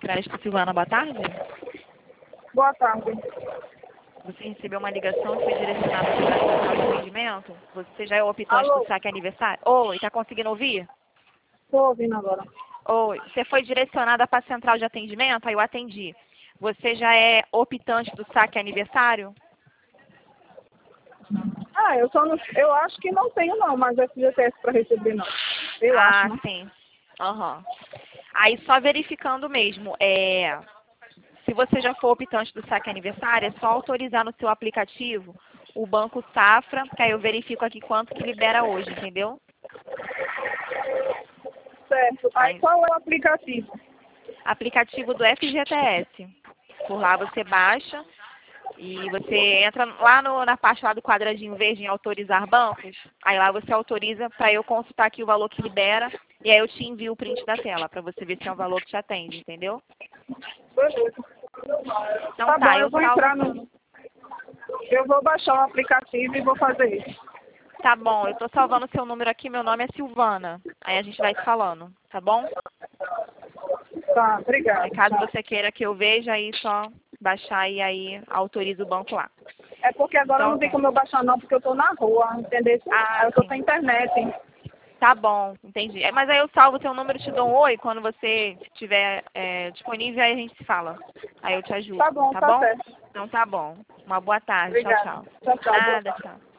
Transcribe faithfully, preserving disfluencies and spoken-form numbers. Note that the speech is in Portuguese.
Crédito Silvana, boa tarde. Boa tarde. Você recebeu uma ligação e foi direcionada para a central de atendimento? Você já é o optante Alô? do saque aniversário? Oi, tá conseguindo ouvir? Estou ouvindo agora. Oi, você foi direcionada para a central de atendimento? Aí eu atendi. Você já é optante do saque aniversário? Ah, eu só não, eu acho que não tenho não, mas F G T S para receber não. Eu ah, acho, né? sim. Aham. Aí só verificando mesmo, é, se você já for optante do saque aniversário, é só autorizar no seu aplicativo o Banco Safra, que aí eu verifico aqui quanto que libera hoje, entendeu? Certo. Aí Aí, qual é o aplicativo? aplicativo do F G T S. Por lá você baixa e você entra lá no, na parte lá do quadradinho verde em autorizar bancos. Aí lá você autoriza para eu consultar aqui o valor que libera e aí eu te envio o print da tela para você ver se é um valor que te atende, entendeu? Beleza. Então Tá bom, tá, eu eu vou salvo. entrar no... Eu vou baixar o aplicativo e vou fazer isso. Tá bom, eu tô salvando seu número aqui, meu nome é Silvana. Aí a gente vai se falando, tá bom? Tá, Aí obrigada. caso Tchau. você queira que eu veja, aí só baixar e aí autoriza o banco lá. É porque agora Então não tem tá. como eu baixar não, porque eu tô na rua, entendeu? Ah, Aí eu tô sim. sem internet, hein? Tá bom, entendi. É, mas aí eu salvo seu número e te dou um oi quando você estiver é, disponível, aí a gente se fala. Aí eu te ajudo, Tá bom, tá tá bom? certo. Então tá bom. Uma boa tarde. Tchau, Obrigada. tchau. Tchau, tchau. Boa Nada, tarde. tchau.